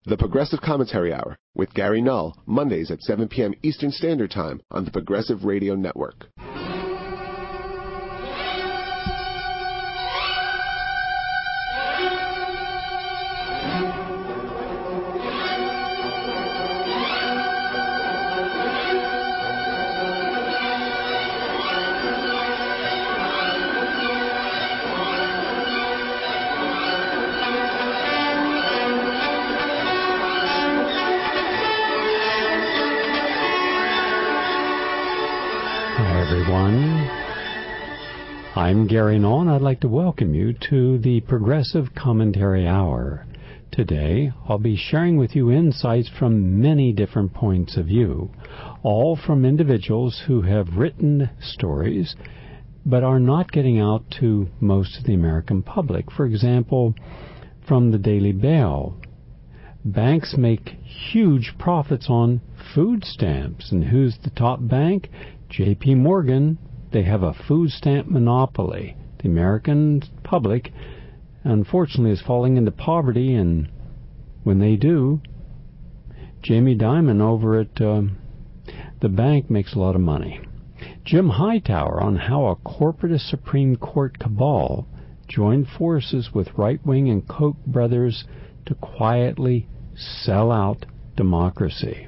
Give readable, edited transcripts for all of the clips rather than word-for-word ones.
The Progressive Commentary Hour with Gary Null, Mondays at 7 p.m. Eastern Standard Time on the Progressive Radio Network. I'm Gary Null, and I'd like to welcome you to the Progressive Commentary Hour. Today, I'll be sharing with you insights from many different points of view, all from individuals who have written stories but are not getting out to most of the American public. For example, from the Daily Mail, banks make huge profits on food stamps. And who's the top bank? J.P. Morgan. They have a food stamp monopoly. The American public, unfortunately, is falling into poverty, and when they do, Jamie Dimon over at the bank makes a lot of money. Jim Hightower on how a corporatist Supreme Court cabal joined forces with right-wing and Koch brothers to quietly sell out democracy.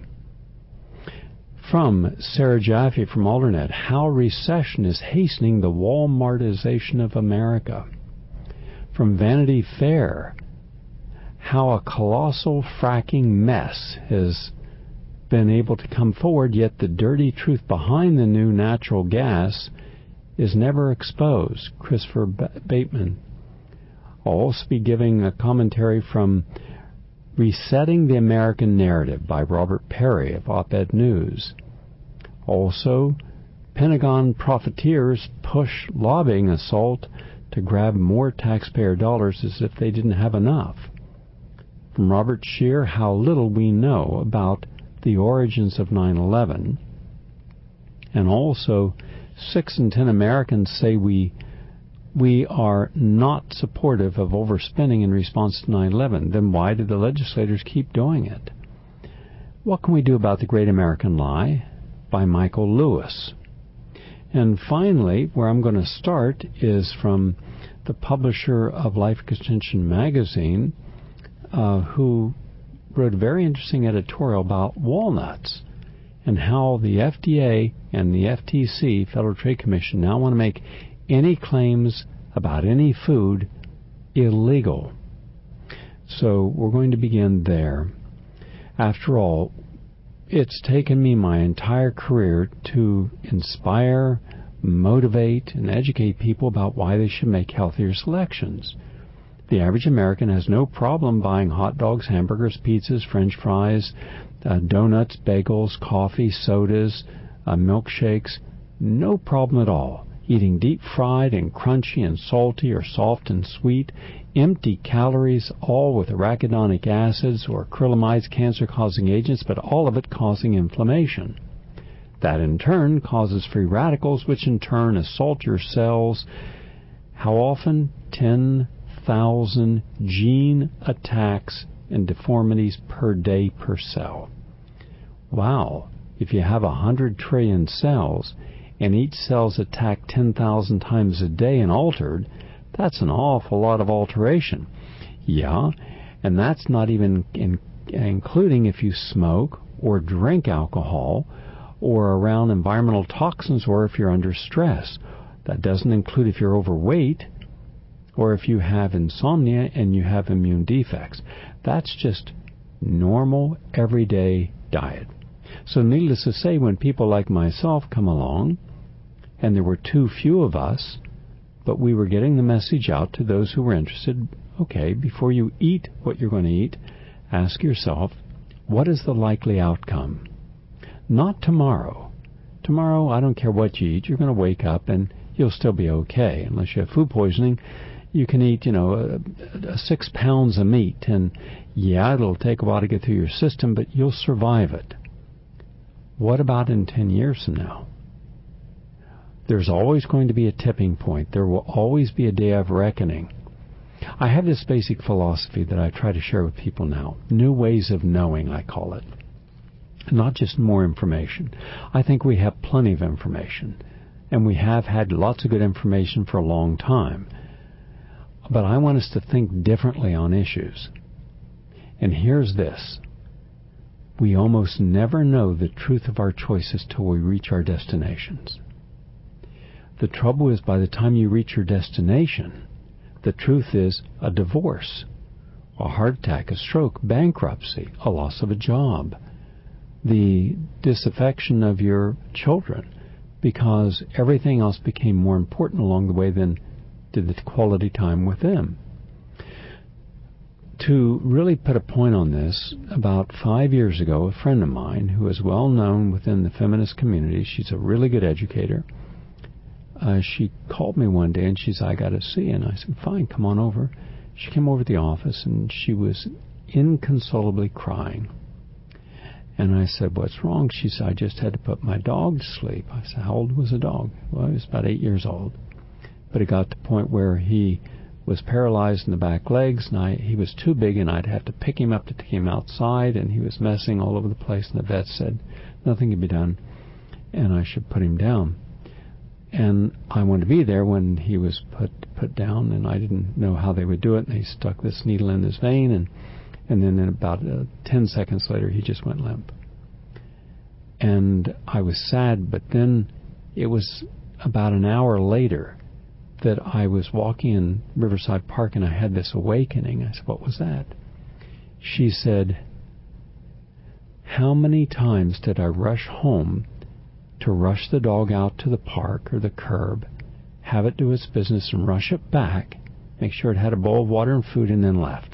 From Sarah Jaffe from Alternet, how recession is hastening the Walmartization of America. From Vanity Fair, how a colossal fracking mess has been able to come forward, yet the dirty truth behind the new natural gas is never exposed. Christopher Bateman. I'll also be giving a commentary from Resetting the American Narrative by Robert Perry of Op-Ed News. Also, Pentagon profiteers push lobbying assault to grab more taxpayer dollars as if they didn't have enough. From Robert Scheer, how little we know about the origins of 9/11. And also, 6 in 10 Americans say we are not supportive of overspending in response to 9/11. Then why do the legislators keep doing it? What can we do about the Great American Lie? By Michael Lewis. And finally, where I'm going to start is from the publisher of Life Extension magazine, who wrote a very interesting editorial about walnuts and how the FDA and the FTC, Federal Trade Commission, now want to make any claims about any food illegal. So we're going to begin there. After all, it's taken me my entire career to inspire, motivate, and educate people about why they should make healthier selections. The average American has no problem buying hot dogs, hamburgers, pizzas, French fries, donuts, bagels, coffee, sodas, milkshakes. No problem at all. Eating deep fried and crunchy and salty or soft and sweet, empty calories, all with arachidonic acids or acrylamides, cancer-causing agents, but all of it causing inflammation. That in turn causes free radicals, which in turn assault your cells. How often? 10,000 gene attacks and deformities per day per cell. Wow, if you have 100 trillion cells, and each cell's attacked 10,000 times a day and altered, that's an awful lot of alteration. Yeah, and that's not even including if you smoke or drink alcohol or around environmental toxins or if you're under stress. That doesn't include if you're overweight or if you have insomnia and you have immune defects. That's just normal, everyday diet. So needless to say, when people like myself come along, and there were too few of us, but we were getting the message out to those who were interested, okay, before you eat what you're going to eat, ask yourself, what is the likely outcome? Not tomorrow. Tomorrow, I don't care what you eat, you're going to wake up and you'll still be okay. Unless you have food poisoning, you can eat, 6 pounds of meat, and yeah, it'll take a while to get through your system, but you'll survive it. What about in 10 years from now? There's always going to be a tipping point. There will always be a day of reckoning. I have this basic philosophy that I try to share with people now. New ways of knowing, I call it. Not just more information. I think we have plenty of information. And we have had lots of good information for a long time. But I want us to think differently on issues. And here's this. We almost never know the truth of our choices till we reach our destinations. The trouble is, by the time you reach your destination, the truth is a divorce, a heart attack, a stroke, bankruptcy, a loss of a job, the disaffection of your children, because everything else became more important along the way than did the quality time with them. To really put a point on this, about 5 years ago, a friend of mine who is well known within the feminist community, she's a really good educator, she called me one day and she said, I got to see you. And I said, fine, come on over. She came over to the office and she was inconsolably crying. And I said, what's wrong? She said, I just had to put my dog to sleep. I said, how old was the dog? Well, he was about 8 years old. But it got to the point where he was paralyzed in the back legs, and he was too big, and I'd have to pick him up to take him outside, and he was messing all over the place, and the vet said nothing could be done, and I should put him down. And I wanted to be there when he was put down, and I didn't know how they would do it, and they stuck this needle in his vein, and then in about 10 seconds later, he just went limp. And I was sad, but then it was about an hour later that I was walking in Riverside Park and I had this awakening. I said, what was that? She said, how many times did I rush home to rush the dog out to the park or the curb, have it do its business and rush it back, make sure it had a bowl of water and food, and then left.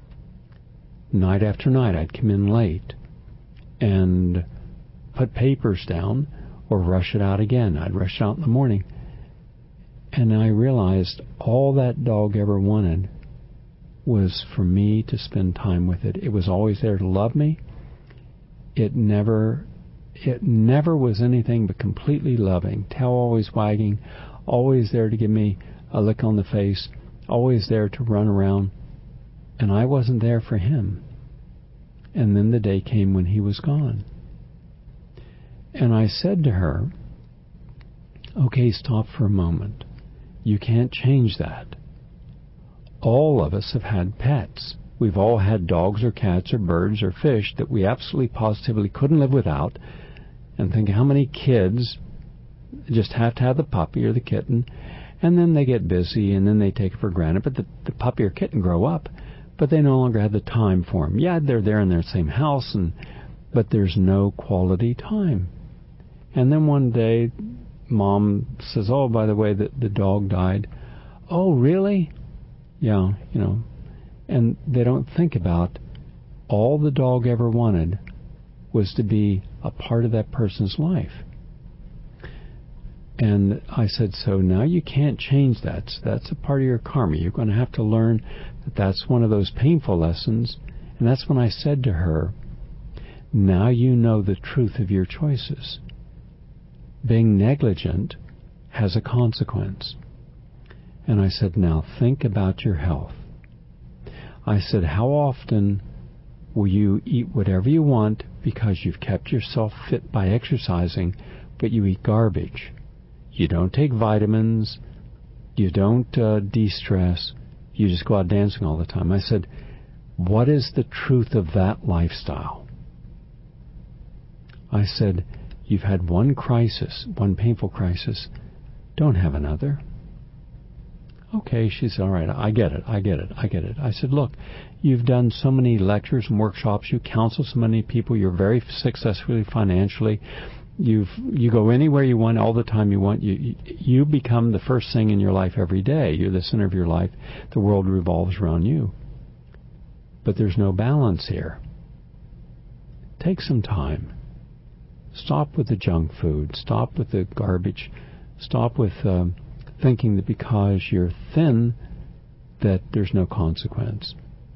Night after night I'd come in late and put papers down or rush it out again. I'd rush it out in the morning. And I realized all that dog ever wanted was for me to spend time with it. It was always there to love me. It never was anything but completely loving. Tail always wagging, always there to give me a lick on the face, always there to run around. And I wasn't there for him. And then the day came when he was gone. And I said to her, okay, stop for a moment. You can't change that. All of us have had pets. We've all had dogs or cats or birds or fish that we absolutely positively couldn't live without. And think how many kids just have to have the puppy or the kitten, and then they get busy and then they take it for granted. But the puppy or kitten grow up, but they no longer have the time for them. Yeah, they're there in their same house, but there's no quality time. And then one day, Mom says, oh, by the way, the dog died. Oh, really? Yeah, And they don't think about all the dog ever wanted was to be a part of that person's life. And I said, so now you can't change that. So that's a part of your karma. You're going to have to learn that that's one of those painful lessons. And that's when I said to her, now you know the truth of your choices. Being negligent has a consequence. And I said, now think about your health. I said, how often will you eat whatever you want because you've kept yourself fit by exercising, but you eat garbage? You don't take vitamins. You don't de-stress. You just go out dancing all the time. I said, what is the truth of that lifestyle? I said, you've had one crisis, one painful crisis. Don't have another. Okay, she said, all right, I get it. I said, look, you've done so many lectures and workshops. You counsel so many people. You're very successfully financially. You go anywhere you want, all the time you want. You become the first thing in your life every day. You're the center of your life. The world revolves around you. But there's no balance here. Take some time. Stop with the junk food. Stop with the garbage. Stop with thinking that because you're thin that there's no consequence.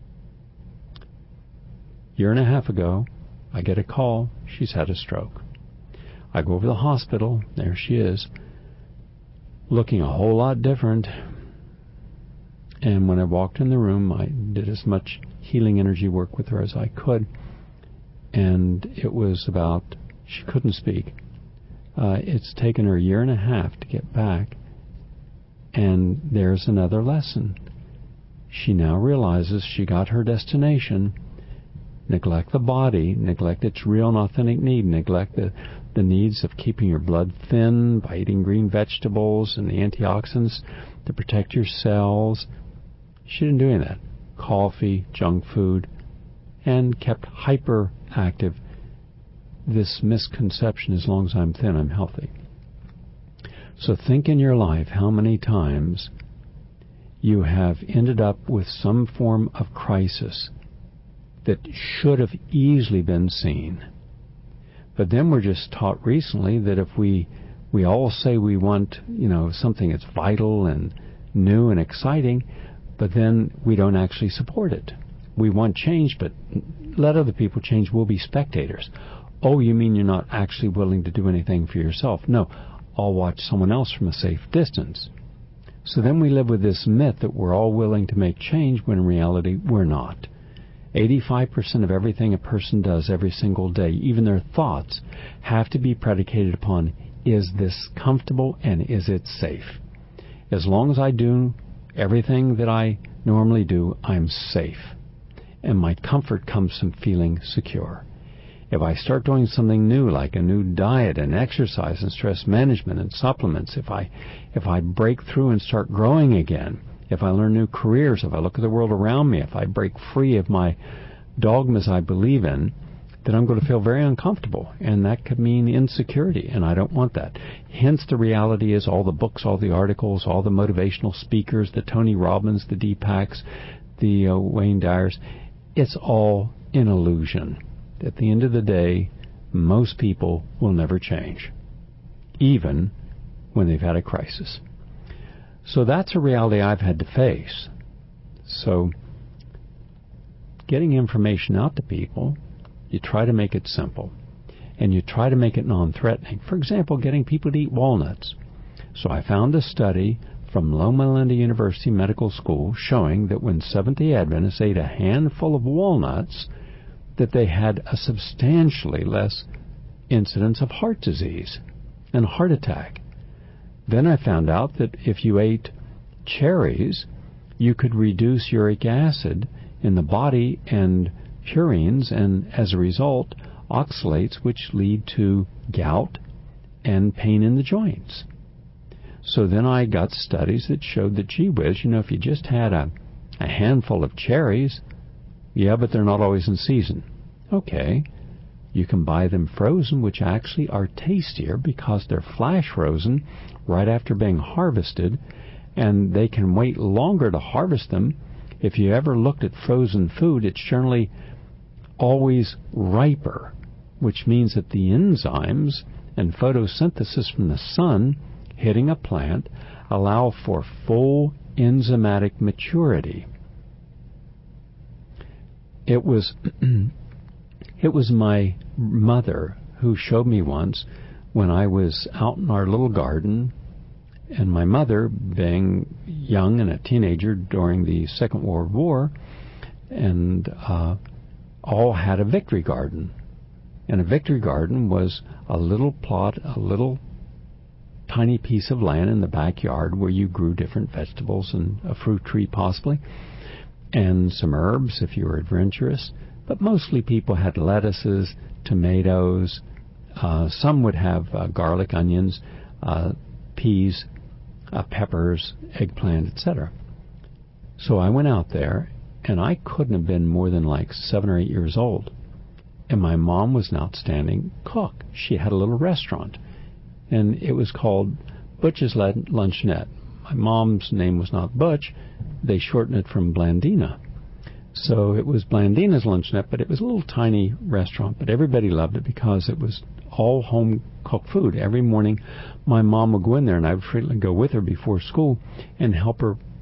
A year and a half ago, I get a call. She's had a stroke. I go over to the hospital. There she is, looking a whole lot different. And when I walked in the room, I did as much healing energy work with her as I could. And it was about, she couldn't speak. It's taken her 1.5 years to get back. And there's another lesson. She now realizes she got her destination. Neglect the body, neglect its real and authentic need, neglect the needs of keeping your blood thin by eating green vegetables and the antioxidants to protect your cells. She didn't do any of that. Coffee, junk food, and kept hyperactive. This misconception, as long as I'm thin, I'm healthy. So think in your life how many times you have ended up with some form of crisis that should have easily been seen. But then we're just taught recently that if we all say we want, something that's vital and new and exciting, but then we don't actually support it. We want change, but let other people change. We'll be spectators. Oh, you mean you're not actually willing to do anything for yourself? No, I'll watch someone else from a safe distance. So then we live with this myth that we're all willing to make change when in reality we're not. 85% of everything a person does every single day, even their thoughts, have to be predicated upon, is this comfortable and is it safe? As long as I do everything that I normally do, I'm safe. And my comfort comes from feeling secure. If I start doing something new, like a new diet and exercise and stress management and supplements, if I break through and start growing again, if I learn new careers, if I look at the world around me, if I break free of my dogmas I believe in, then I'm going to feel very uncomfortable. And that could mean insecurity, and I don't want that. Hence, the reality is all the books, all the articles, all the motivational speakers, the Tony Robbins, the Deepaks, the Wayne Dyers, it's all an illusion. At the end of the day, most people will never change, even when they've had a crisis. So that's a reality I've had to face. So getting information out to people, you try to make it simple, and you try to make it non-threatening. For example, getting people to eat walnuts. So I found a study from Loma Linda University Medical School showing that when Seventh-day Adventists ate a handful of walnuts, that they had a substantially less incidence of heart disease and heart attack. Then I found out that if you ate cherries, you could reduce uric acid in the body and purines, and as a result, oxalates, which lead to gout and pain in the joints. So then I got studies that showed that, gee whiz, if you just had a handful of cherries, yeah, but they're not always in season. Okay, you can buy them frozen, which actually are tastier because they're flash frozen right after being harvested, and they can wait longer to harvest them. If you ever looked at frozen food, it's generally always riper, which means that the enzymes and photosynthesis from the sun hitting a plant allow for full enzymatic maturity. It was my mother who showed me once when I was out in our little garden, and my mother, being young and a teenager during the Second World War, and all had a victory garden. And a victory garden was a little plot, a little tiny piece of land in the backyard where you grew different vegetables and a fruit tree possibly, and some herbs if you were adventurous. But mostly people had lettuces, tomatoes, some would have garlic, onions, peas, peppers, eggplant, etc. So I went out there, and I couldn't have been more than like 7 or 8 years old. And my mom was an outstanding cook. She had a little restaurant, and it was called Butch's Luncheonette. My mom's name was not Butch. They shortened it from Blandina. So it was Blandina's Luncheonette, but it was a little tiny restaurant. But everybody loved it because it was all home-cooked food. Every morning, my mom would go in there, and I would frequently go with her before school and help her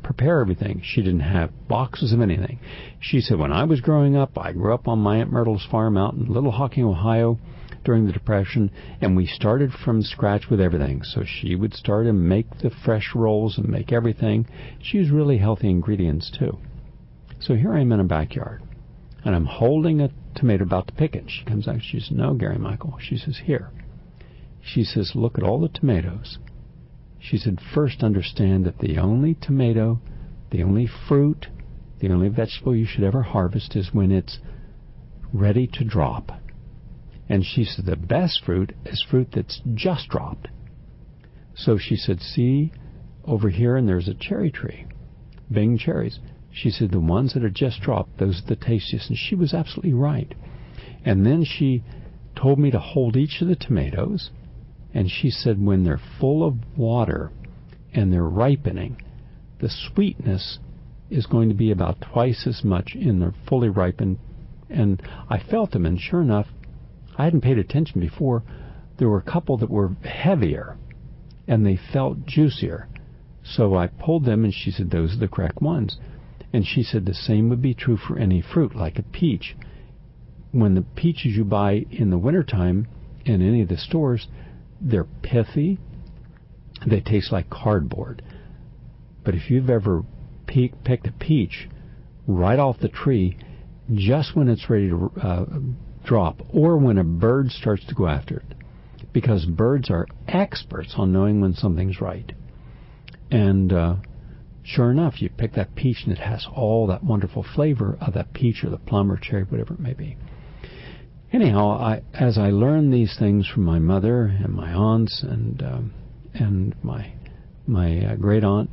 prepare everything. She didn't have boxes of anything. She said, when I was growing up, I grew up on my Aunt Myrtle's farm out in Little Hocking, Ohio during the Depression, and we started from scratch with everything. So she would start and make the fresh rolls and make everything. She used really healthy ingredients, too. So here I am in a backyard, and I'm holding a tomato about to pick it. She comes out, she says, no, Gary Michael. She says, here. She says, look at all the tomatoes. She said, first understand that the only tomato, the only fruit, the only vegetable you should ever harvest is when it's ready to drop. And she said, the best fruit is fruit that's just dropped. So she said, see, over here, and there's a cherry tree, Bing cherries. She said, the ones that are just dropped, those are the tastiest. And she was absolutely right. And then she told me to hold each of the tomatoes. And she said, when they're full of water and they're ripening, the sweetness is going to be about twice as much in the fully ripened. And I felt them, and sure enough, I hadn't paid attention before. There were a couple that were heavier, and they felt juicier. So I pulled them, and she said, those are the correct ones. And she said the same would be true for any fruit, like a peach. When the peaches you buy in the wintertime in any of the stores, they're pithy. They taste like cardboard. But if you've ever picked a peach right off the tree, just when it's ready to drop, or when a bird starts to go after it, because birds are experts on knowing when something's right. And sure enough, you pick that peach and it has all that wonderful flavor of that peach or the plum or cherry, whatever it may be. Anyhow, as I learned these things from my mother and my aunts and my great aunt,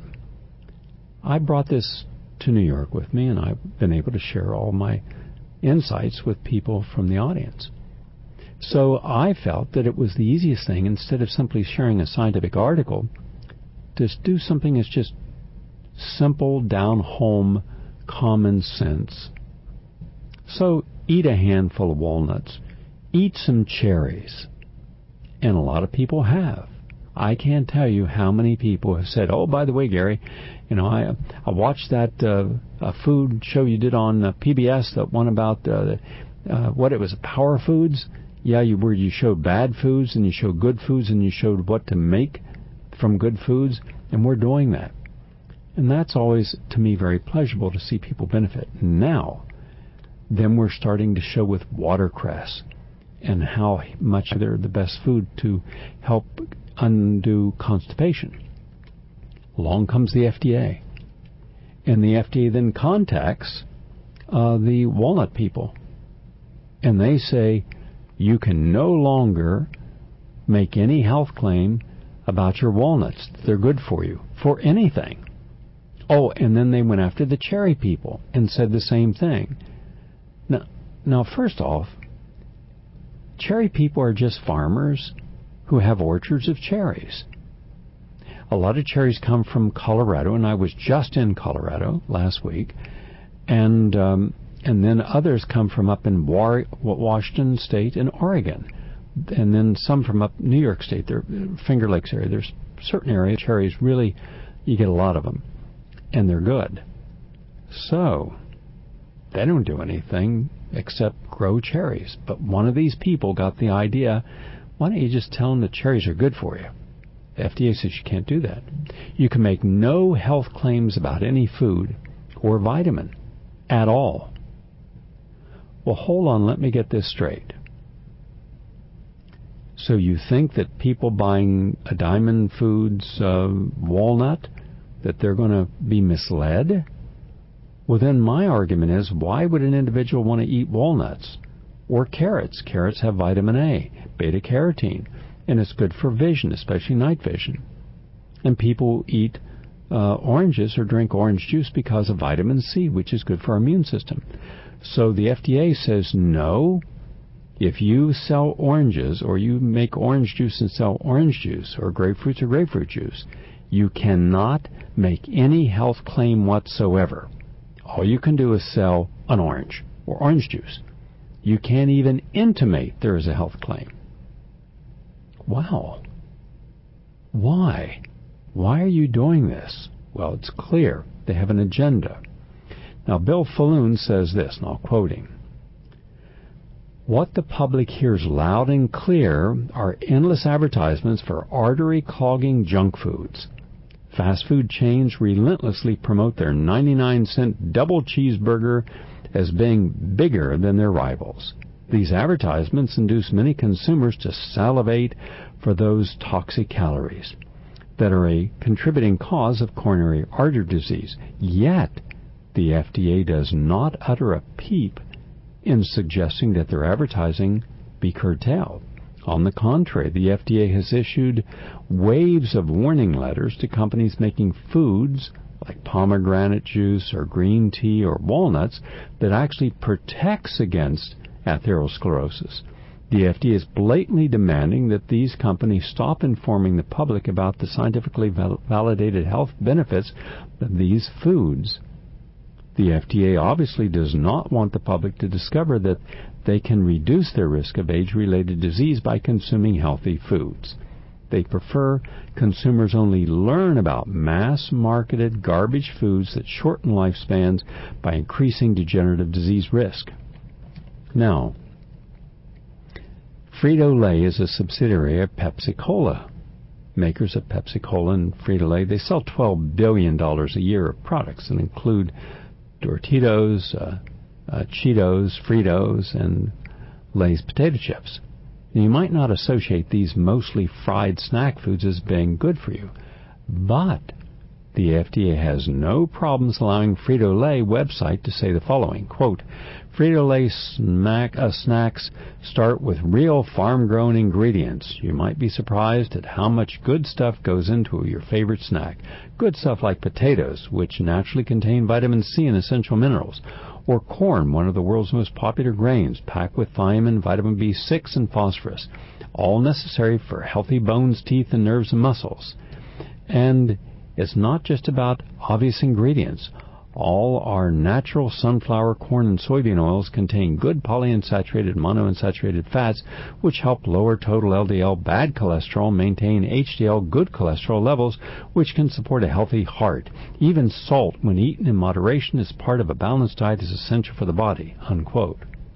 I brought this to New York with me, and I've been able to share all my insights with people from the audience. So I felt that it was the easiest thing, instead of simply sharing a scientific article, to do something that's just simple, down-home, common sense. So eat a handful of walnuts. Eat some cherries. And a lot of people have. I can't tell you how many people have said, oh, by the way, Gary, I watched that food show you did on PBS, that one about what it was, Power Foods. Yeah, where you showed bad foods and you showed good foods and you showed what to make from good foods, and we're doing that. And that's always, to me, very pleasurable to see people benefit. Now, then we're starting to show with watercress and how much they're the best food to help undo constipation. Along comes the FDA. And the FDA then contacts the walnut people. And they say, you can no longer make any health claim about your walnuts. They're good for you, for anything. Oh, and then they went after the cherry people and said the same thing. Now, first off, cherry people are just farmers who have orchards of cherries. A lot of cherries come from Colorado, and I was just in Colorado last week, and then others come from up in Washington State and Oregon, and then some from up New York State, Finger Lakes area. There's certain areas cherries really, you get a lot of them, and they're good. So they don't do anything except grow cherries. But one of these people got the idea, why don't you just tell them that cherries are good for you? The FDA says you can't do that. You can make no health claims about any food or vitamin at all. Well, hold on, let me get this straight. So you think that people buying a Diamond Foods walnut, that they're going to be misled? Well, then my argument is, why would an individual want to eat walnuts or carrots? Carrots have vitamin A, beta-carotene, and it's good for vision, especially night vision. And people eat oranges or drink orange juice because of vitamin C, which is good for our immune system. So the FDA says, no, if you sell oranges or you make orange juice and sell orange juice or grapefruits or grapefruit juice, you cannot make any health claim whatsoever. All you can do is sell an orange or orange juice. You can't even intimate there is a health claim. Wow. Why? Why are you doing this? Well, it's clear. They have an agenda. Now, Bill Falloon says this, and I'll quote him. What the public hears loud and clear are endless advertisements for artery-clogging junk foods. Fast food chains relentlessly promote their 99-cent double cheeseburger as being bigger than their rivals. These advertisements induce many consumers to salivate for those toxic calories that are a contributing cause of coronary artery disease. Yet, the FDA does not utter a peep in suggesting that their advertising be curtailed. On the contrary, the FDA has issued waves of warning letters to companies making foods like pomegranate juice or green tea or walnuts that actually protects against atherosclerosis. The FDA is blatantly demanding that these companies stop informing the public about the scientifically validated health benefits of these foods. The FDA obviously does not want the public to discover that they can reduce their risk of age-related disease by consuming healthy foods. They prefer consumers only learn about mass-marketed garbage foods that shorten lifespans by increasing degenerative disease risk. Now, Frito-Lay is a subsidiary of Pepsi-Cola. Makers of Pepsi-Cola and Frito-Lay, they sell $12 billion a year of products that include Doritos, Cheetos, Fritos, and Lay's potato chips. Now, you might not associate these mostly fried snack foods as being good for you, but the FDA has no problems allowing Frito-Lay website to say the following, quote, Frito-Lay snacks start with real farm-grown ingredients. You might be surprised at how much good stuff goes into your favorite snack. Good stuff like potatoes, which naturally contain vitamin C and essential minerals, or corn, one of the world's most popular grains, packed with thiamine, vitamin B6, and phosphorus, all necessary for healthy bones, teeth, and nerves and muscles. And it's not just about obvious ingredients. All our natural sunflower, corn, and soybean oils contain good polyunsaturated, monounsaturated fats, which help lower total LDL bad cholesterol, maintain HDL good cholesterol levels, which can support a healthy heart. Even salt, when eaten in moderation as part of a balanced diet, is essential for the body, unquote.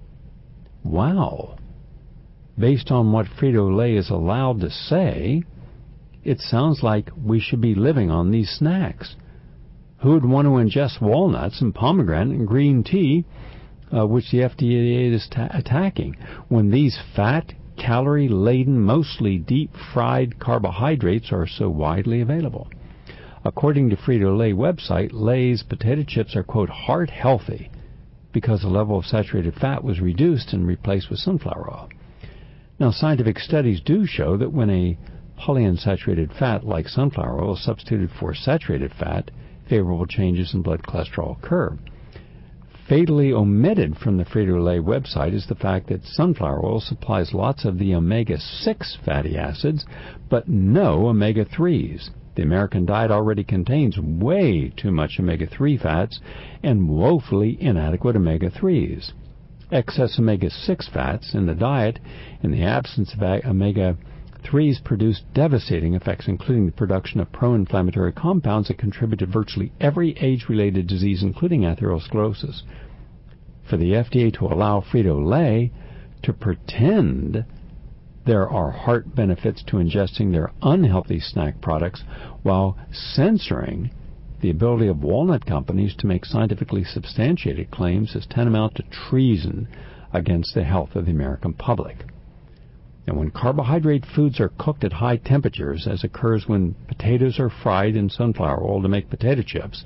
Wow. Based on what Frito-Lay is allowed to say, it sounds like we should be living on these snacks. Who would want to ingest walnuts and pomegranate and green tea, which the FDA is attacking, when these fat, calorie-laden, mostly deep-fried carbohydrates are so widely available? According to Frito-Lay website, Lay's potato chips are, quote, heart-healthy because the level of saturated fat was reduced and replaced with sunflower oil. Now, scientific studies do show that when a polyunsaturated fat like sunflower oil is substituted for saturated fat, favorable changes in blood cholesterol occur. Fatally omitted from the Frito-Lay website is the fact that sunflower oil supplies lots of the omega-6 fatty acids, but no omega-3s. The American diet already contains way too much omega-3 fats and woefully inadequate omega-3s. Excess omega-6 fats in the diet, in the absence of omega-3s, produce devastating effects, including the production of pro-inflammatory compounds that contribute to virtually every age-related disease, including atherosclerosis. For the FDA to allow Frito-Lay to pretend there are heart benefits to ingesting their unhealthy snack products while censoring the ability of walnut companies to make scientifically substantiated claims is tantamount to treason against the health of the American public. And when carbohydrate foods are cooked at high temperatures, as occurs when potatoes are fried in sunflower oil to make potato chips,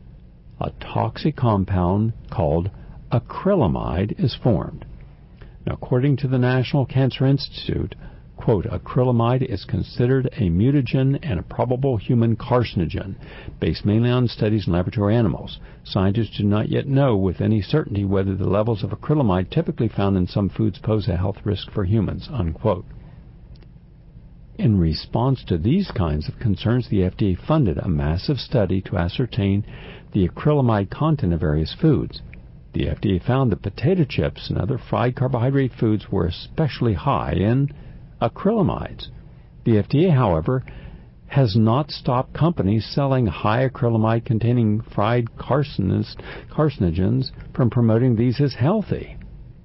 a toxic compound called acrylamide is formed. Now, according to the National Cancer Institute, quote, acrylamide is considered a mutagen and a probable human carcinogen, based mainly on studies in laboratory animals. Scientists do not yet know with any certainty whether the levels of acrylamide typically found in some foods pose a health risk for humans, unquote. In response to these kinds of concerns, the FDA funded a massive study to ascertain the acrylamide content of various foods. The FDA found that potato chips and other fried carbohydrate foods were especially high in acrylamides. The FDA, however, has not stopped companies selling high acrylamide containing fried carcinogens from promoting these as healthy.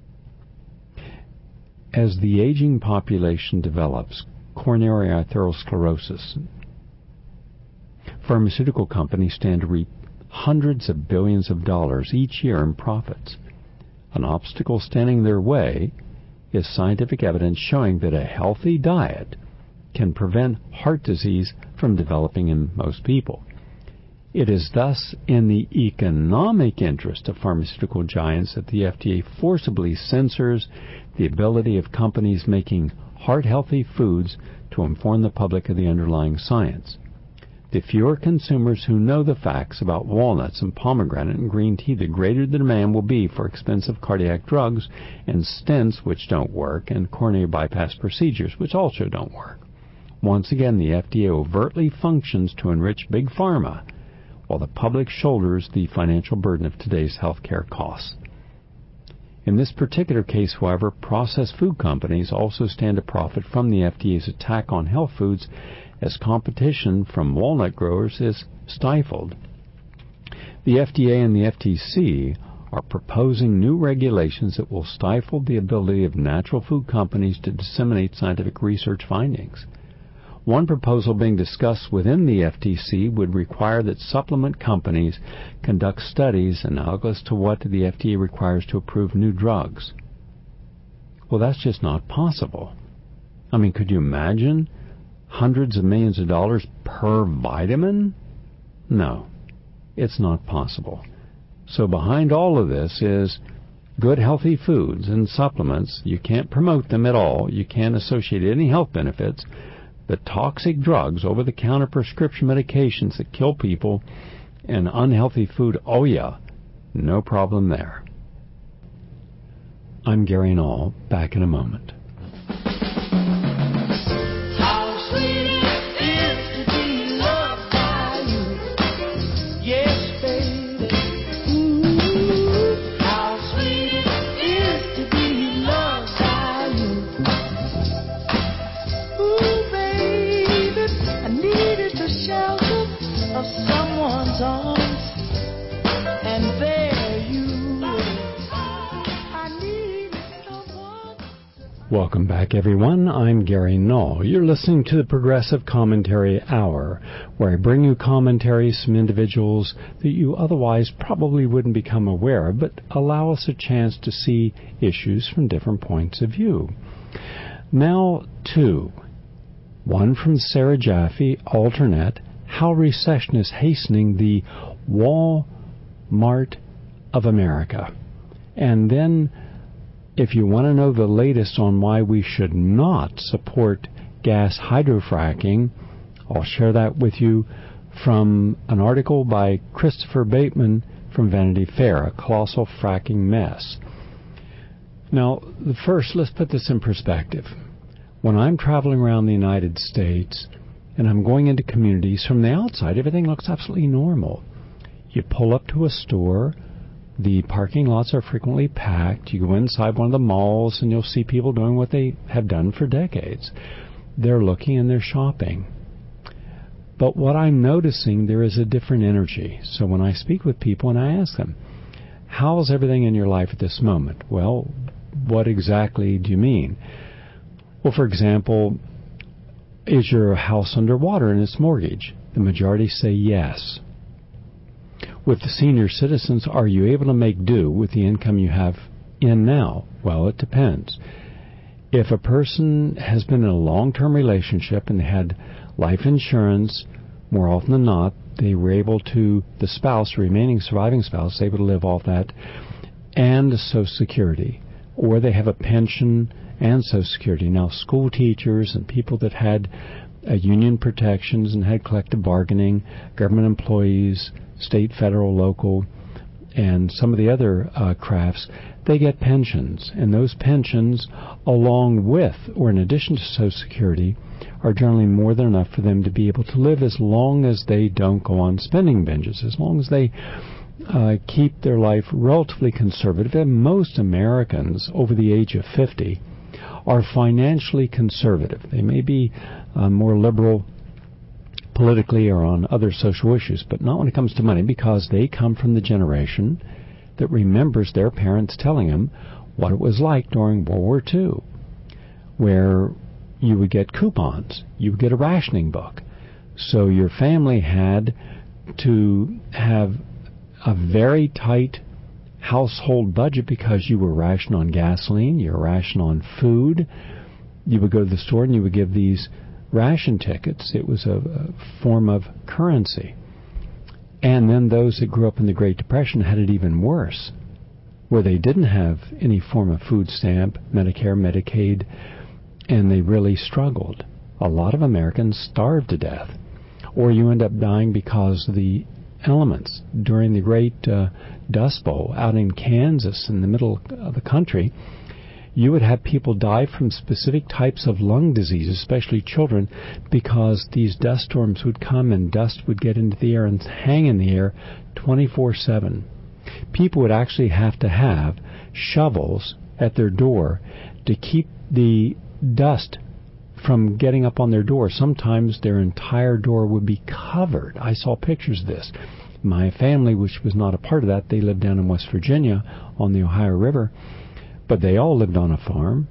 As the aging population develops coronary atherosclerosis, pharmaceutical companies stand to reap hundreds of billions of dollars each year in profits. An obstacle standing in their way is scientific evidence showing that a healthy diet can prevent heart disease from developing in most people. It is thus in the economic interest of pharmaceutical giants that the FDA forcibly censors the ability of companies making heart-healthy foods to inform the public of the underlying science. The fewer consumers who know the facts about walnuts and pomegranate and green tea, the greater the demand will be for expensive cardiac drugs and stents which don't work, and coronary bypass procedures which also don't work. Once again, the FDA overtly functions to enrich Big Pharma, while the public shoulders the financial burden of today's healthcare costs. In this particular case, however, processed food companies also stand to profit from the FDA's attack on health foods as competition from walnut growers is stifled. The FDA and the FTC are proposing new regulations that will stifle the ability of natural food companies to disseminate scientific research findings. One proposal being discussed within the FTC would require that supplement companies conduct studies analogous to what the FDA requires to approve new drugs. Well, that's just not possible. I mean, could you imagine hundreds of millions of dollars per vitamin? No, it's not possible. So behind all of this is good healthy foods and supplements. You can't promote them at all. You can't associate any health benefits. The toxic drugs, over-the-counter prescription medications that kill people, and unhealthy food, oh yeah, no problem there. I'm Gary Null, back in a moment. Welcome back, everyone. I'm Gary Null. You're listening to the Progressive Commentary Hour, where I bring you commentaries from individuals that you otherwise probably wouldn't become aware of, but allow us a chance to see issues from different points of view. Now, two. One from Sarah Jaffe, Alternet, How Recession is Hastening the Walmart of America. And then, if you want to know the latest on why we should not support gas hydrofracking, I'll share that with you from an article by Christopher Bateman from Vanity Fair, A Colossal Fracking Mess. Now, first, let's put this in perspective. When I'm traveling around the United States and I'm going into communities, from the outside, everything looks absolutely normal. You pull up to a store. The parking lots are frequently packed. You go inside one of the malls and you'll see people doing what they have done for decades. They're looking and they're shopping. But what I'm noticing, there is a different energy. So when I speak with people and I ask them, how's everything in your life at this moment? Well, what exactly do you mean? Well, for example, is your house underwater and it's mortgaged? The majority say yes. With the senior citizens, are you able to make do with the income you have in now? Well, it depends. If a person has been in a long-term relationship and had life insurance, more often than not, they were able to, the spouse, the remaining surviving spouse, able to live off that and Social Security. Or they have a pension and Social Security. Now, school teachers and people that had union protections and had collective bargaining, government employees, state, federal, local, and some of the other crafts, they get pensions. And those pensions, along with or in addition to Social Security, are generally more than enough for them to be able to live as long as they don't go on spending binges, as long as they keep their life relatively conservative. And most Americans over the age of 50 are financially conservative. They may be more liberal politically or on other social issues, but not when it comes to money, because they come from the generation that remembers their parents telling them what it was like during World War II, where you would get coupons, you would get a rationing book. So your family had to have a very tight household budget because you were rationed on gasoline, you were rationed on food. You would go to the store and you would give these ration tickets. It was a form of currency. And then those that grew up in the Great Depression had it even worse, where they didn't have any form of food stamp, Medicare, Medicaid, and they really struggled. A lot of Americans starved to death, or you end up dying because of the elements. During the Great Dust Bowl out in Kansas in the middle of the country, you would have people die from specific types of lung disease, especially children, because these dust storms would come and dust would get into the air and hang in the air 24/7. People would actually have to have shovels at their door to keep the dust from getting up on their door. Sometimes their entire door would be covered. I saw pictures of this. My family, which was not a part of that, they lived down in West Virginia on the Ohio River, but they all lived on a farm.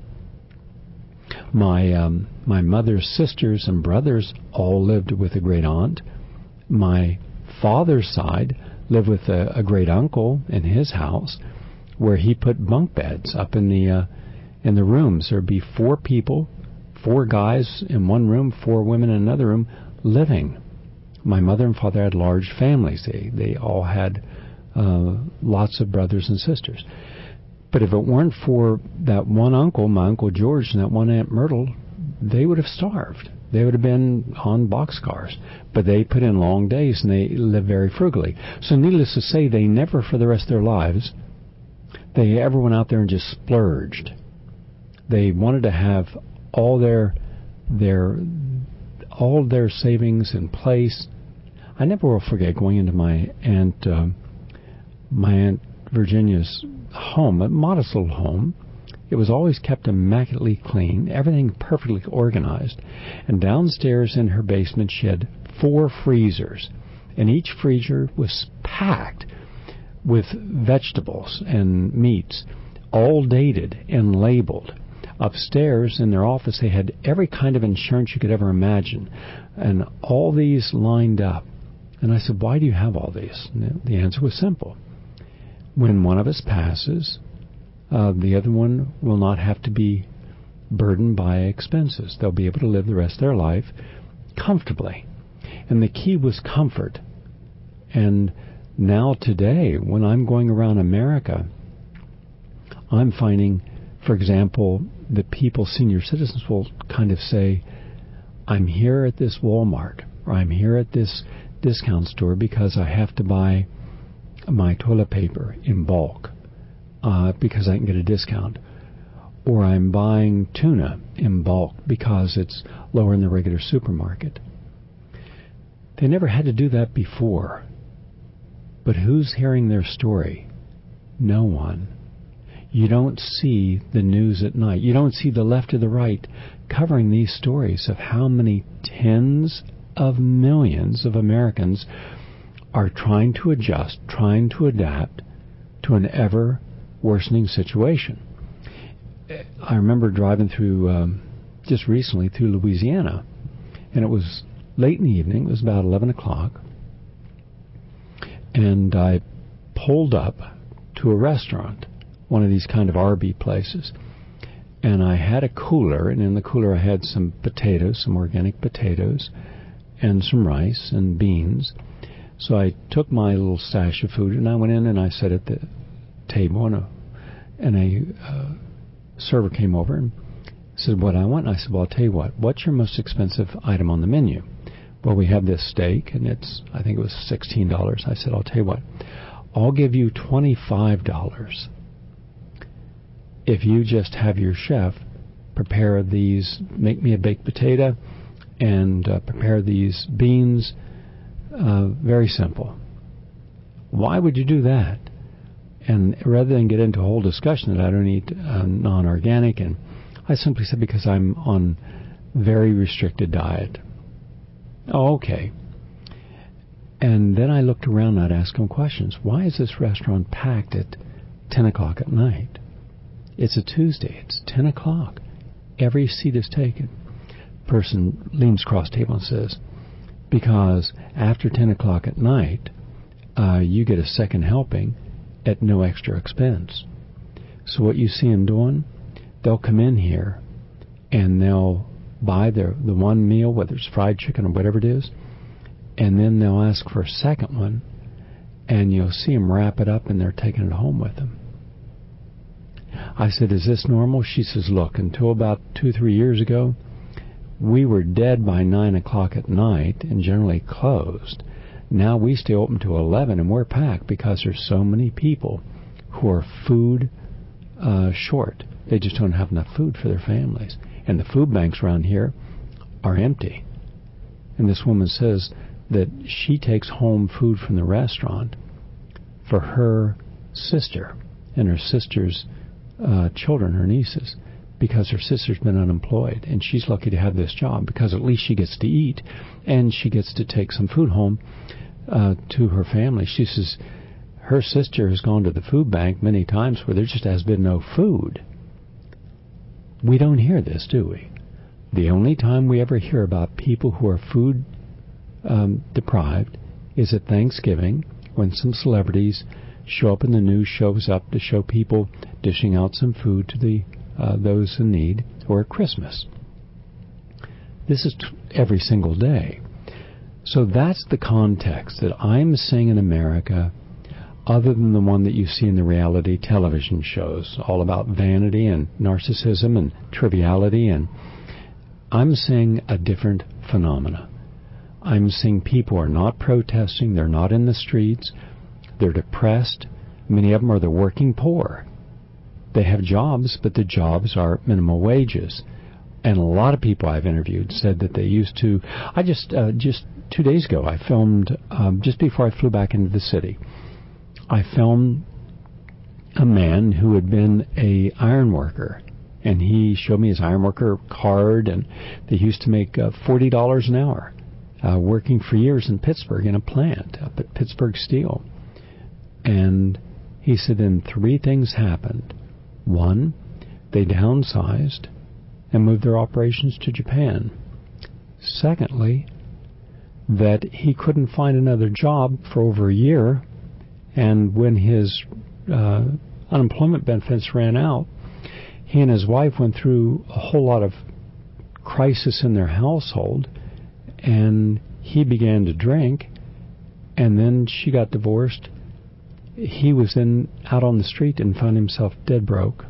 My mother's sisters and brothers all lived with a great aunt. My father's side lived with a great uncle in his house, where he put bunk beds up in the rooms. There'd be 4 people, 4 guys in one room, 4 women in another room, living. My mother and father had large families. They all had lots of brothers and sisters. But if it weren't for that one uncle, my Uncle George, and that one Aunt Myrtle, they would have starved. They would have been on boxcars. But they put in long days, and they lived very frugally. So needless to say, they never, for the rest of their lives, they ever went out there and just splurged. They wanted to have all their savings in place. I never will forget going into my Aunt Virginia's home, a modest little home. It was always kept immaculately clean, everything perfectly organized. And downstairs in her basement, she had 4 freezers, and each freezer was packed with vegetables and meats, all dated and labeled. Upstairs in their office, they had every kind of insurance you could ever imagine, and all these lined up. And I said, why do you have all these? And the answer was simple. When one of us passes, the other one will not have to be burdened by expenses. They'll be able to live the rest of their life comfortably. And the key was comfort. And now today, when I'm going around America, I'm finding, for example, that people, senior citizens, will kind of say, I'm here at this Walmart, or I'm here at this discount store because I have to buy my toilet paper in bulk because I can get a discount. Or I'm buying tuna in bulk because it's lower in the regular supermarket. They never had to do that before. But who's hearing their story? No one. You don't see the news at night. You don't see the left or the right covering these stories of how many tens of millions of Americans are trying to adjust, trying to adapt to an ever worsening situation. I remember driving through, just recently, through Louisiana, and it was late in the evening. It was about 11 o'clock, and I pulled up to a restaurant, one of these kind of RB places, and I had a cooler, and in the cooler I had some potatoes, some organic potatoes, and some rice and beans. So I took my little stash of food, and I went in and I sat at the table, and a server came over and said, what I want? And I said, well, I'll tell you what. What's your most expensive item on the menu? Well, we have this steak, and I think it was $16. I said, I'll tell you what. I'll give you $25 if you just have your chef prepare these, make me a baked potato, and prepare these beans. Very simple. Why would you do that? And rather than get into a whole discussion that I don't eat non-organic, and I simply said because I'm on very restricted diet. Oh, okay. And then I looked around and I'd ask them questions. Why is this restaurant packed at 10 o'clock at night? It's a Tuesday. It's 10 o'clock. Every seat is taken. Person leans across the table and says, because after 10 o'clock at night, you get a second helping at no extra expense. So what you see them doing, they'll come in here and they'll buy the one meal, whether it's fried chicken or whatever it is, and then they'll ask for a second one, and you'll see them wrap it up and they're taking it home with them. I said, is this normal? She says, look, until about 2-3 years ago, we were dead by 9 o'clock at night and generally closed. Now we stay open till 11 and we're packed because there's so many people who are food short. They just don't have enough food for their families. And the food banks around here are empty. And this woman says that she takes home food from the restaurant for her sister and her sister's children, her nieces, because her sister's been unemployed, and she's lucky to have this job because at least she gets to eat and she gets to take some food home to her family. She says her sister has gone to the food bank many times where there just has been no food. We don't hear this, do we? The only time we ever hear about people who are food deprived is at Thanksgiving, when some celebrities show up in the news, shows up to show people dishing out some food to the those in need, or at Christmas. This is every single day. So that's the context that I'm seeing in America, other than the one that you see in the reality television shows, all about vanity and narcissism and triviality, and I'm seeing a different phenomena. I'm seeing people are not protesting, they're not in the streets, they're depressed. Many of them are the working poor. They have jobs, but the jobs are minimal wages. And a lot of people I've interviewed said that they used to... I just 2 days ago, I filmed, just before I flew back into the city, I filmed a man who had been a iron worker. And he showed me his iron worker card, and they used to make $40 an hour, working for years in Pittsburgh in a plant up at Pittsburgh Steel. And he said then 3 things happened. 1, they downsized and moved their operations to Japan. Secondly, that he couldn't find another job for over a year, and when his unemployment benefits ran out, he and his wife went through a whole lot of crisis in their household, and he began to drink, and then she got divorced. He was then out on the street and found himself dead broke.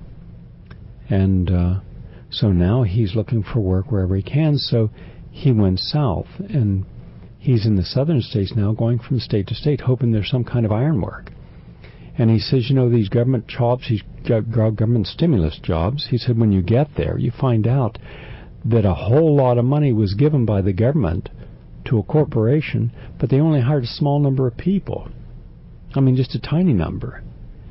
And so now he's looking for work wherever he can. So he went south, and he's in the southern states now, going from state to state, hoping there's some kind of iron work. And he says, you know, these government jobs, these government stimulus jobs, he said when you get there, you find out that a whole lot of money was given by the government to a corporation, but they only hired a small number of people. I mean, just a tiny number.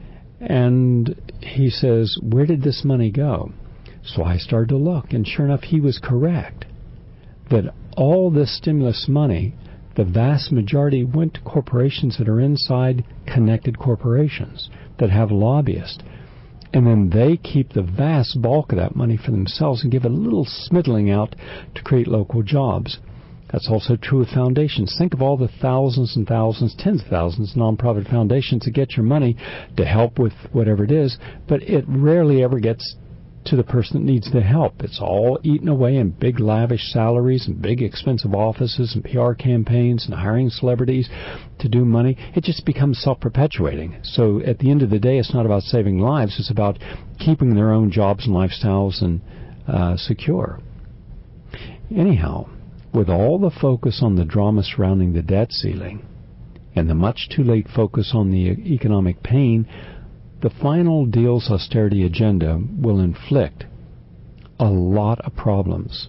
And he says, where did this money go? So I started to look, and sure enough, he was correct. That all this stimulus money, the vast majority went to corporations that are inside connected corporations that have lobbyists. And then they keep the vast bulk of that money for themselves and give a little smiddling out to create local jobs. That's also true with foundations. Think of all the thousands and thousands, tens of thousands of nonprofit foundations that get your money to help with whatever it is, but it rarely ever gets to the person that needs the help. It's all eaten away in big lavish salaries and big expensive offices and PR campaigns and hiring celebrities to do money. It just becomes self-perpetuating. So at the end of the day, it's not about saving lives. It's about keeping their own jobs and lifestyles and secure. Anyhow, with all the focus on the drama surrounding the debt ceiling and the much too late focus on the economic pain, the final deal's austerity agenda will inflict a lot of problems.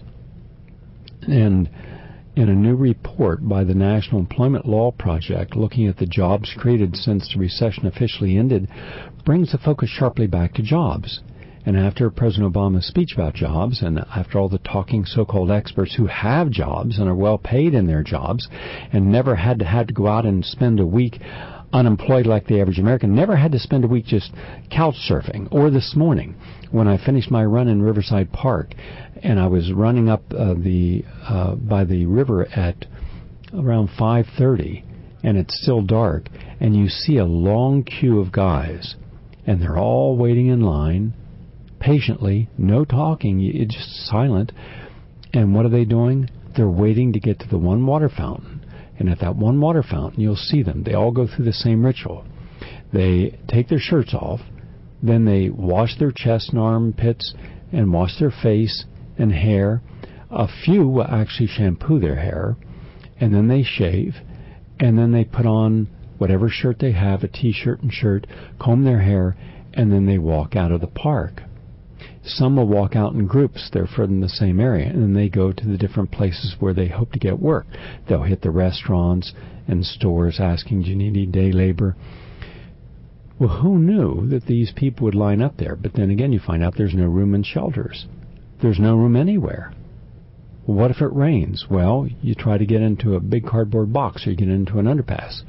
And in a new report by the National Employment Law Project, looking at the jobs created since the recession officially ended, brings the focus sharply back to jobs. And after President Obama's speech about jobs, and after all the talking so-called experts who have jobs and are well paid in their jobs and never had to go out and spend a week unemployed like the average American, never had to spend a week just couch surfing. Or this morning, when I finished my run in Riverside Park, and I was running up by the river at around 5:30, and it's still dark, and you see a long queue of guys, and they're all waiting in line, patiently, no talking, it's just silent. And what are they doing? They're waiting to get to the one water fountain. And at that one water fountain, you'll see them. They all go through the same ritual. They take their shirts off, then they wash their chest and armpits and wash their face and hair. A few will actually shampoo their hair, and then they shave, and then they put on whatever shirt they have, a t-shirt and shirt, comb their hair, and then they walk out of the park. Some will walk out in groups. They're from the same area, and then they go to the different places where they hope to get work. They'll hit the restaurants and stores asking, do you need any day labor? Well, who knew that these people would line up there? But then again, you find out there's no room in shelters. There's no room anywhere. Well, what if it rains? Well, you try to get into a big cardboard box, or you get into an underpass.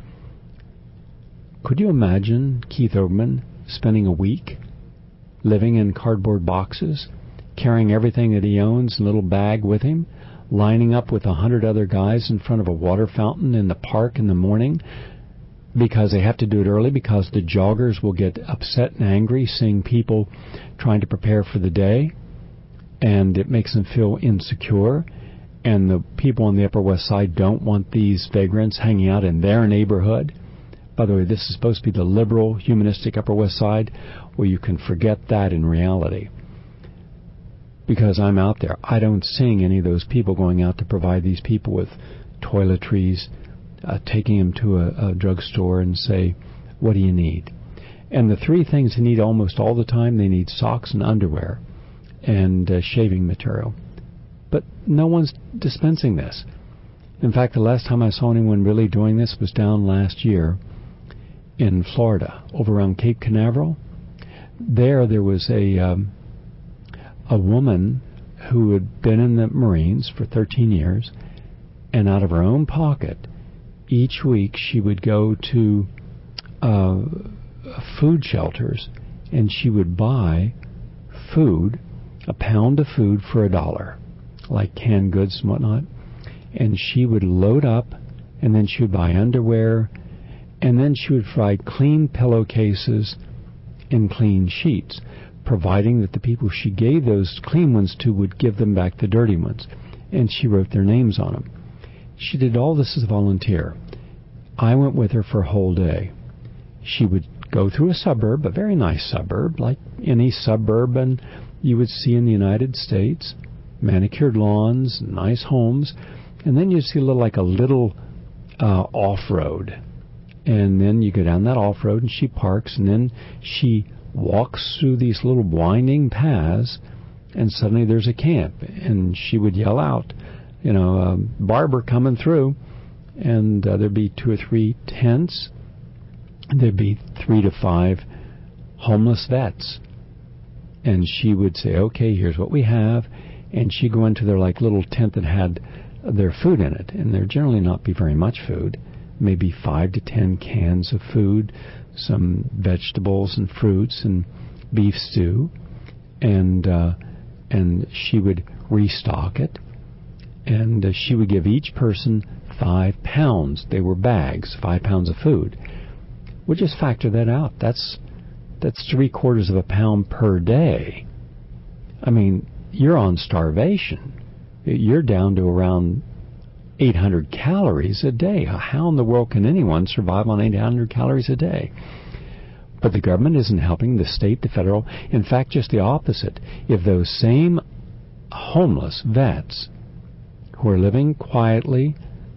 Could you imagine Keith Olbermann spending a week living in cardboard boxes, carrying everything that he owns in a little bag with him, lining up with 100 other guys in front of a water fountain in the park in the morning because they have to do it early because the joggers will get upset and angry seeing people trying to prepare for the day, and it makes them feel insecure, and the people on the Upper West Side don't want these vagrants hanging out in their neighborhood. By the way, this is supposed to be the liberal, humanistic Upper West Side. Well, you can forget that in reality. Because I'm out there, I don't see any of those people going out to provide these people with toiletries, taking them to a drugstore and say, what do you need? And the three things they need almost all the time, they need socks and underwear and shaving material. But no one's dispensing this. In fact, the last time I saw anyone really doing this was down last year in Florida, over around Cape Canaveral. There was a woman who had been in the Marines for 13 years, and out of her own pocket, each week she would go to food shelters, and she would buy food, a pound of food for $1, like canned goods and whatnot, and she would load up, and then she would buy underwear, and then she would provide clean pillowcases and clean sheets, providing that the people she gave those clean ones to would give them back the dirty ones. And she wrote their names on them. She did all this as a volunteer. I went with her for a whole day. She would go through a suburb, a very nice suburb, like any suburban you would see in the United States, manicured lawns, nice homes, and then you'd see like a little off-road. And then you go down that off-road, and she parks, and then she walks through these little winding paths, and suddenly there's a camp. And she would yell out, barber coming through, and there'd be 2 or 3 tents. There'd be 3 to 5 homeless vets. And she would say, okay, here's what we have. And she'd go into their little tent that had their food in it. And there'd generally not be very much food. Maybe 5 to 10 cans of food, some vegetables and fruits and beef stew, and she would restock it, and she would give each person 5 pounds. They were bags, 5 pounds of food. We'll just factor that out. That's 3/4 of a pound per day. I mean, you're on starvation. You're down to around 800 calories a day. How in the world can anyone survive on 800 calories a day? But the government isn't helping, the state, the federal. In fact, just the opposite. If those same homeless vets who are living quietly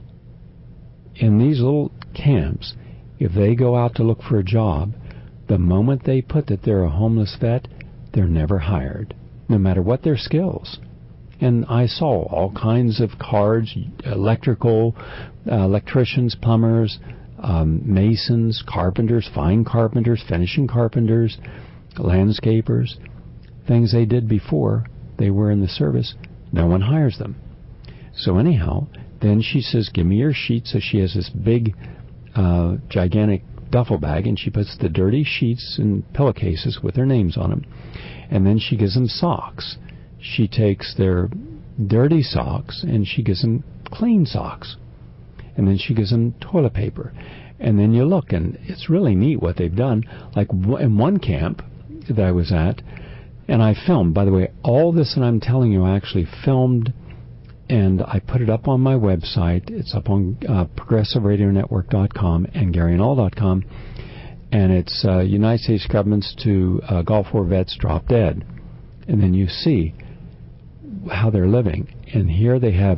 in these little camps, if they go out to look for a job, the moment they put that they're a homeless vet, they're never hired, no matter what their skills. And I saw all kinds of cards, electricians, plumbers, masons, carpenters, fine carpenters, finishing carpenters, landscapers. things they did before they were in the service, no one hires them. So anyhow, then she says, give me your sheets. So she has this big, gigantic duffel bag, and she puts the dirty sheets in pillowcases with their names on them. And then she gives them socks. She takes their dirty socks and she gives them clean socks. And then she gives them toilet paper. And then you look, and it's really neat what they've done. Like in one camp that I was at, and I filmed, by the way, all this that I'm telling you I actually filmed, and I put it up on my website. It's up on ProgressiveRadioNetwork.com and GaryNull.com. And it's United States governments to Gulf War vets drop dead. And then you see how they're living. And here they have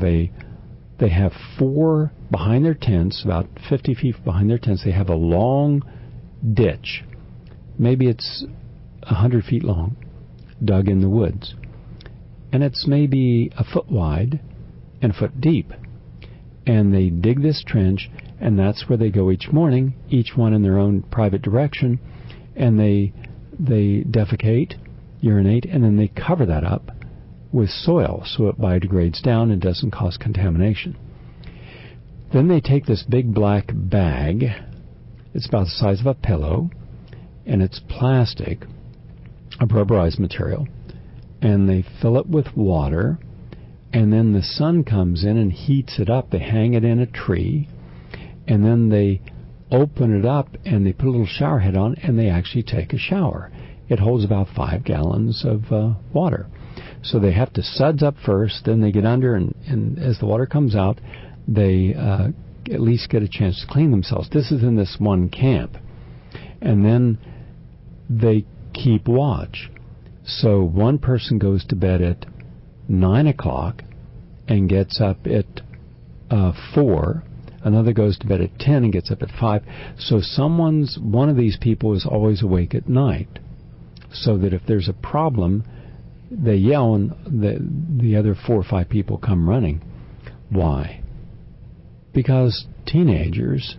four behind their tents, about 50 feet behind their tents. They have a long ditch. Maybe it's 100 feet long, dug in the woods. And it's maybe a foot wide and a foot deep. And they dig this trench, and that's where they go each morning, each one in their own private direction, and they defecate, urinate, and then they cover that up with soil so it biodegrades down and doesn't cause contamination. Then they take this big black bag, it's about the size of a pillow, and it's plastic, a rubberized material, and they fill it with water, and then the sun comes in and heats it up. They hang it in a tree, and then they open it up and they put a little shower head on, and they actually take a shower. It holds about 5 gallons of water. So they have to suds up first, then they get under, and as the water comes out, they at least get a chance to clean themselves. This is in this one camp. And then they keep watch. So one person goes to bed at 9 o'clock and gets up at 4. Another goes to bed at 10 and gets up at 5. So one of these people is always awake at night, so that if there's a problem, they yell and the other 4 or 5 people come running. Why? Because teenagers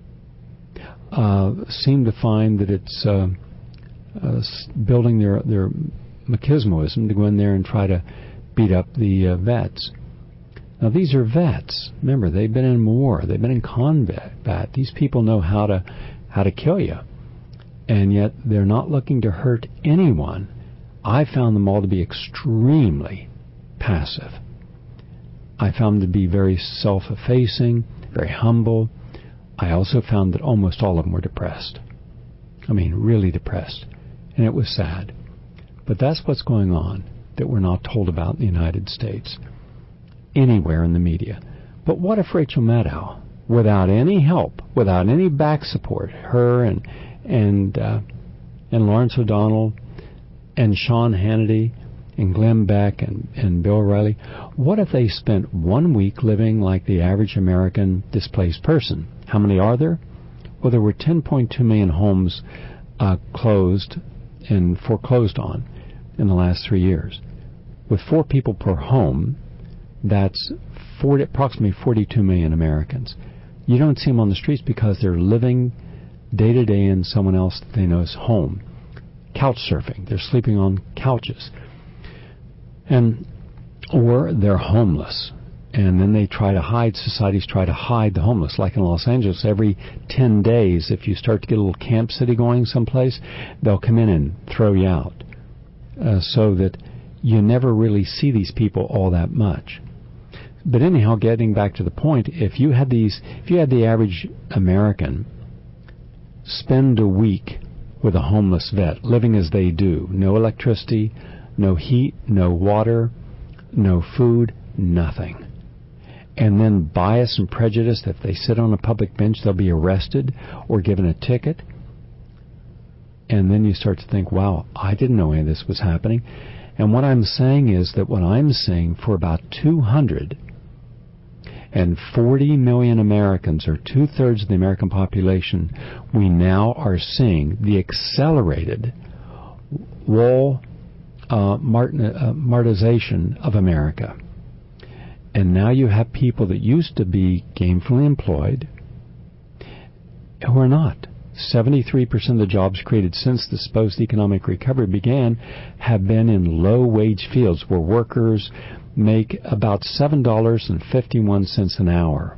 seem to find that it's building their machismoism to go in there and try to beat up the vets. Now, these are vets. Remember, they've been in war. They've been in combat. These people know how to kill you. And yet they're not looking to hurt anyone. I found them all to be extremely passive. I found them to be very self-effacing, very humble. I also found that almost all of them were depressed. I mean, really depressed. And it was sad. But that's what's going on that we're not told about in the United States, anywhere in the media. But what if Rachel Maddow, without any help, without any back support, her and Lawrence O'Donnell and Sean Hannity and Glenn Beck and Bill O'Reilly, what if they spent 1 week living like the average American displaced person? How many are there? Well, there were 10.2 million homes closed and foreclosed on in the last 3 years. With 4 people per home, that's approximately 42 million Americans. You don't see them on the streets because they're living day to day in someone else that they know's home. Couch surfing. They're sleeping on couches. Or they're homeless. And then they try to hide, societies try to hide the homeless. Like in Los Angeles, every 10 days, if you start to get a little camp city going someplace, they'll come in and throw you out. So that you never really see these people all that much. But anyhow, getting back to the point, if you had the average American spend a week with a homeless vet, living as they do, no electricity, no heat, no water, no food, nothing. And then bias and prejudice, if they sit on a public bench, they'll be arrested or given a ticket. And then you start to think, wow, I didn't know any of this was happening. And what I'm saying is that what I'm seeing for about 240 million Americans, or 2/3 of the American population, we now are seeing the accelerated Walmartization of America. And now you have people that used to be gainfully employed who are not. 73% of the jobs created since the supposed economic recovery began have been in low-wage fields where workers make about $7.51 an hour.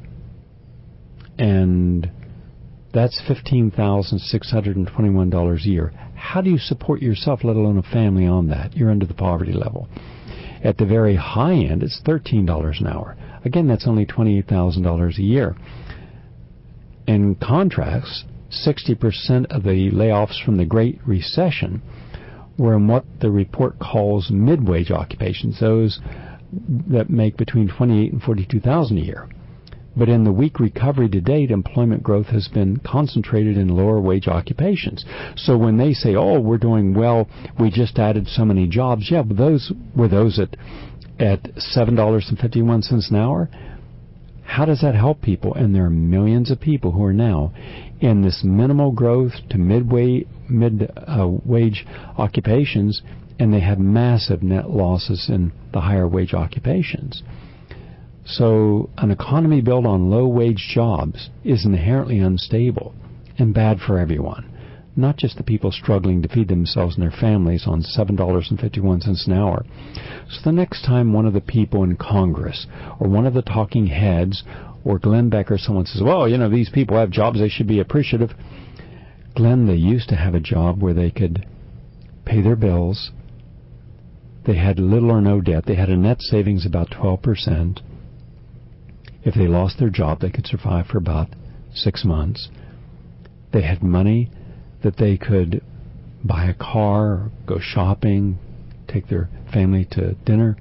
And that's $15,621 a year. How do you support yourself, let alone a family, on that? You're under the poverty level. At the very high end, it's $13 an hour. Again, that's only $28,000 a year. In contrast, 60% of the layoffs from the Great Recession were in what the report calls mid-wage occupations, those that make between $28,000 and $42,000 a year. But in the weak recovery to date, employment growth has been concentrated in lower wage occupations. So when they say, oh, we're doing well, we just added so many jobs, yeah, but those were those at $7.51 an hour. How does that help people? And there are millions of people who are now in this minimal growth to mid-wage occupations, and they have massive net losses in the higher wage occupations. So an economy built on low-wage jobs is inherently unstable and bad for everyone, not just the people struggling to feed themselves and their families on $7.51 an hour. So the next time one of the people in Congress or one of the talking heads or Glenn Beck or someone says, well, you know, these people have jobs, they should be appreciative. Glenn, they used to have a job where they could pay their bills. They had little or no debt. They had a net savings about 12%. If they lost their job, they could survive for about 6 months. They had money that they could buy a car, or go shopping, take their family to dinner.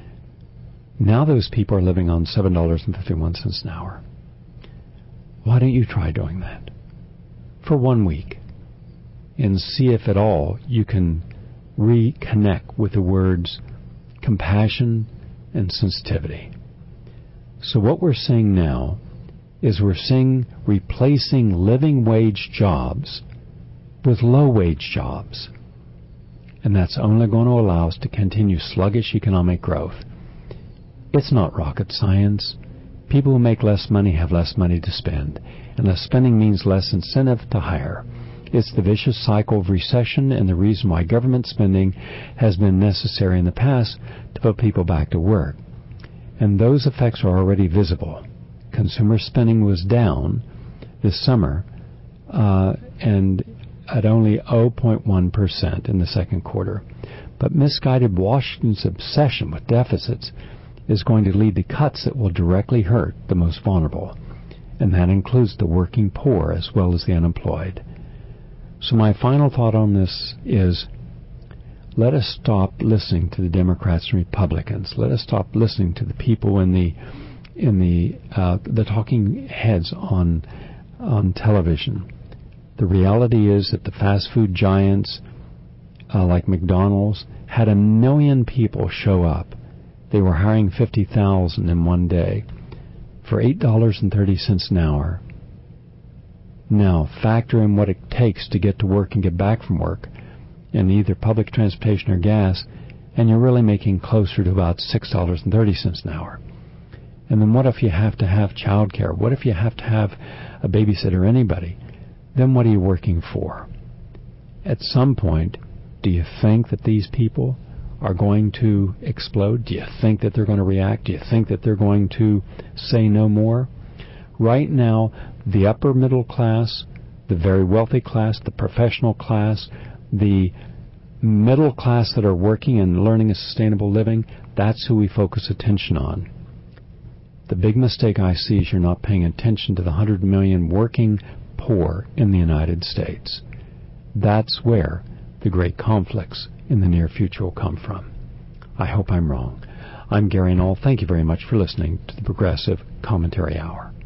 Now those people are living on $7.51 an hour. Why don't you try doing that for 1 week and see if at all you can reconnect with the words compassion and sensitivity? So what we're seeing now is we're seeing replacing living wage jobs with low-wage jobs. And that's only going to allow us to continue sluggish economic growth. It's not rocket science. People who make less money have less money to spend, and less spending means less incentive to hire. It's the vicious cycle of recession and the reason why government spending has been necessary in the past to put people back to work. And those effects are already visible. Consumer spending was down this summer and at only 0.1% in the second quarter. But misguided Washington's obsession with deficits is going to lead to cuts that will directly hurt the most vulnerable. And that includes the working poor as well as the unemployed. So my final thought on this is, let us stop listening to the Democrats and Republicans. Let us stop listening to the people in the talking heads on television. The reality is that the fast food giants like McDonald's had 1 million people show up. They were hiring 50,000 in one day for $8.30 an hour. Now, factor in what it takes to get to work and get back from work in either public transportation or gas, and you're really making closer to about $6.30 an hour. And then what if you have to have child care? What if you have to have a babysitter, anybody? Then what are you working for? At some point, do you think that these people are going to explode? Do you think that they're going to react? Do you think that they're going to say no more? Right now, the upper middle class, the very wealthy class, the professional class, the middle class that are working and learning a sustainable living, that's who we focus attention on. The big mistake I see is you're not paying attention to the 100 million working poor in the United States. That's where the great conflicts in the near future will come from. I hope I'm wrong. I'm Gary Null. Thank you very much for listening to the Progressive Commentary Hour.